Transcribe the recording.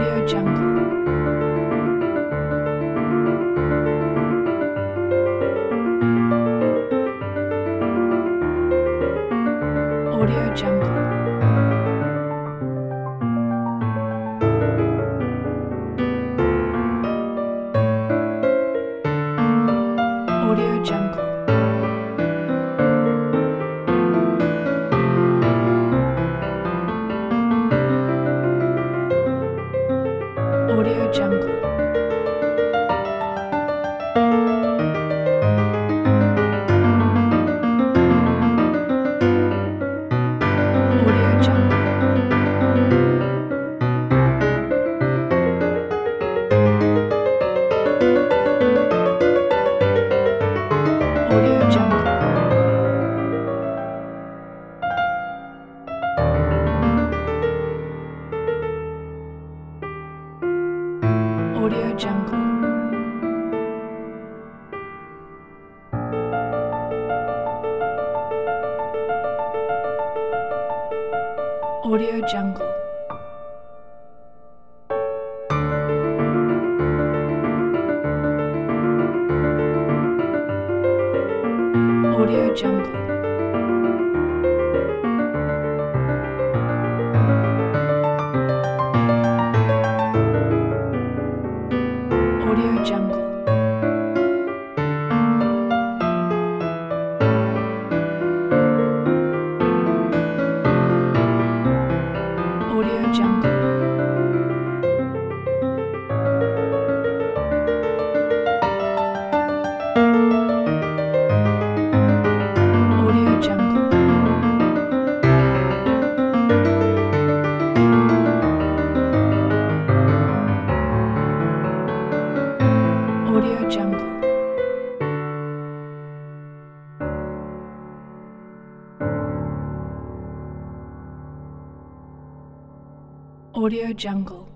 Audio Jungle. Audio Jungle. Audio Jungle. Audio Jungle. Audio Jungle. Audio Jungle. Audio Jungle. Audio Jungle. Audio Jungle. Audio Jungle. Audio Jungle. Audio Jungle. Audio Jungle. Audio Jungle.